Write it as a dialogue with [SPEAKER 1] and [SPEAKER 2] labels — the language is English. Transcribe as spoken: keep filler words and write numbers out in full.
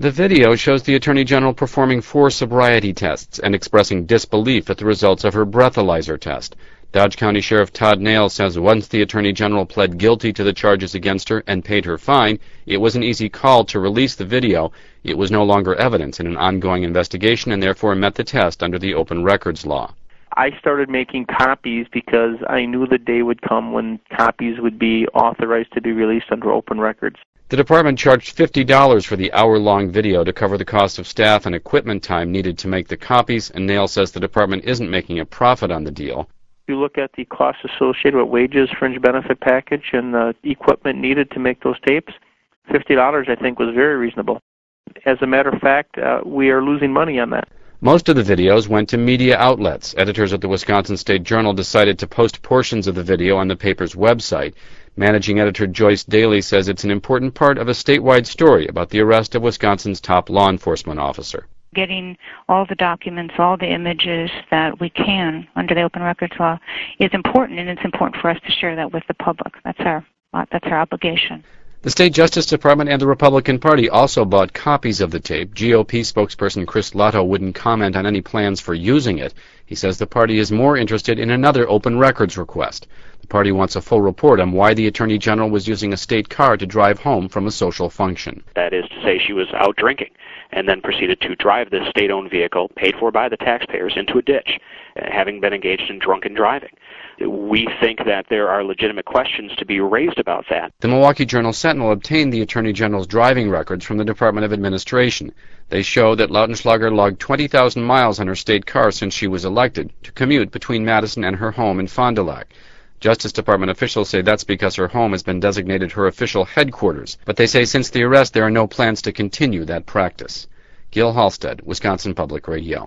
[SPEAKER 1] The video shows the Attorney General performing four sobriety tests and expressing disbelief at the results of her breathalyzer test. Dodge County Sheriff Todd Nail says once the Attorney General pled guilty to the charges against her and paid her fine, it was an easy call to release the video. It was no longer evidence in an ongoing investigation and therefore met the test under the open records law.
[SPEAKER 2] I started making copies because I knew the day would come when copies would be authorized to be released under open records.
[SPEAKER 1] The department charged fifty dollars for the hour-long video to cover the cost of staff and equipment time needed to make the copies, and Nail says the department isn't making a profit on the deal.
[SPEAKER 2] If you look at the costs associated with wages, fringe benefit package, and the equipment needed to make those tapes, fifty dollars I think was very reasonable. As a matter of fact, uh, we are losing money on that.
[SPEAKER 1] Most of the videos went to media outlets. Editors at the Wisconsin State Journal decided to post portions of the video on the paper's website. Managing editor Joyce Daly says it's an important part of a statewide story about the arrest of Wisconsin's top law enforcement officer.
[SPEAKER 3] Getting all the documents, all the images that we can under the open records law is important, and it's important for us to share that with the public. That's our, that's our obligation.
[SPEAKER 1] The State Justice Department and the Republican Party also bought copies of the tape. G O P spokesperson Chris Lotto wouldn't comment on any plans for using it. He says the party is more interested in another open records request. The party wants a full report on why the Attorney General was using a state car to drive home from a social function.
[SPEAKER 4] That is to say, she was out drinking and then proceeded to drive this state-owned vehicle, paid for by the taxpayers, into a ditch, having been engaged in drunken driving. We think that there are legitimate questions to be raised about that.
[SPEAKER 1] The Milwaukee Journal-Sentinel obtained the Attorney General's driving records from the Department of Administration. They show that Lautenschlager logged twenty thousand miles on her state car since she was elected to commute between Madison and her home in Fond du Lac. Justice Department officials say that's because her home has been designated her official headquarters, but they say since the arrest there are no plans to continue that practice. Gil Halstead, Wisconsin Public Radio.